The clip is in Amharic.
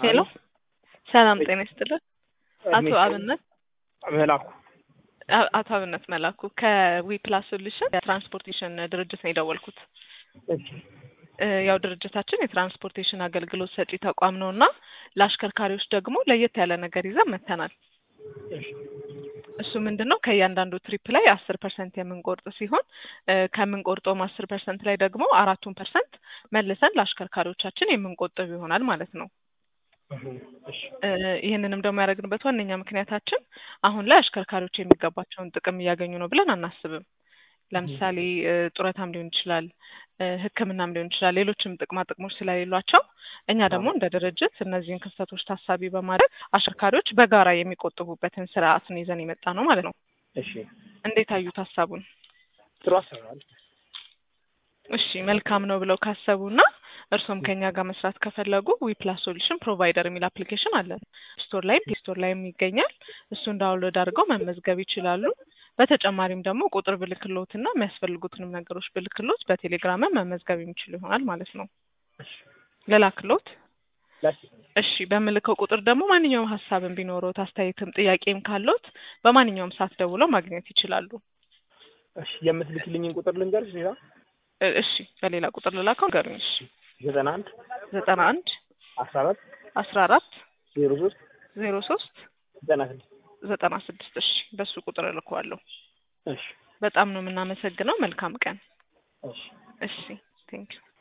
ሄሎ ሰላም ጤና ይስጥልኝ። አቶ አብነት መላኩ አቶ አብነት መላኩ ከዊፕላስ ሶሉሽን የትራንስፖርቴሽን ድርጅት ነው የደወልኩት። ያው ድርጅታችን የትራንስፖርቴሽን አገልግሎት ሰጪ ተቋም ነውና ለአሽከርካሪዎች ደግሞ ለየት ያለ ነገር ይዘን መተናል። እሱ ምንድነው ከእያንዳንዱ ትሪፕ ላይ 10% የምንቆርጥ ሲሆን ከምንቆርጠው 10% ላይ ደግሞ 4% መልሰን ለአሽከርካሪዎቻችን የምንቆጥብ ይሆናል ማለት ነው። ይሄንንም ደግሞ ያደረግንበት ዋነኛ ምክንያታችን አሁን ላይ አሽከርካሪዎች የሚገባቸውን ጥቅም እያገኙ ነው ብለን አናስብም። ለምሳሌ ጡረታም ሊሆን ይችላል፣ ሕክምናም ሊሆን ይችላል፣ ሌሎችም ጥቅማ ጥቅሞች ስለሌሏቸው እኛ ደግሞ እንደ ድርጅት እነዚህን ክፍተቶች ታሳቢ በማድረግ አሽከርካሪዎች በጋራ የሚቆጥቡበትን ስርዓት ነው ይዘን የመጣ ነው ማለት ነው። እሺ እንዴት አዩት ሀሳቡን? ጥሩ አሰራል። እሺ መልካም ነው ብለው ካሰቡና እርሶም ከኛ ጋር መስራት ከፈለጉ ዊፕላስ ሶሉሽን ፕሮቫይደር የሚል አፕሊኬሽን አለን። ስቶር ላይም ይገኛል። እሱን ዳውንሎድ አድርገው መመዝገብ ይችላሉ። በተጨማሪም ደግሞ ቁጥር ብልክሎትና የሚያስፈልጉትንም ነገሮች ብልክሎት በቴሌግራም መመዝገብ የሚችሉ ይሆናል ማለት ነው። ለላክሎት እሺ በምልከው ቁጥር ደግሞ ማንኛውም ሀሳብም ቢኖሩት አስተያየትም ጥያቄም ካሉት በማንኛውም ሰዓት ደውለው ማግኘት ይችላሉ። እሺ የምትልክልኝን ቁጥር ልንገርሽ ሌላ? እሺ በሌላ ቁጥር ልላከው ገሩኝ። እሺ 91 14 03 96 እሺ በሱ ቁጥር ልከዋለሁ። እሺ በጣም ነው የምናመሰግነው። መልካም ቀን። እሺ እሺ ቴንክ ዩ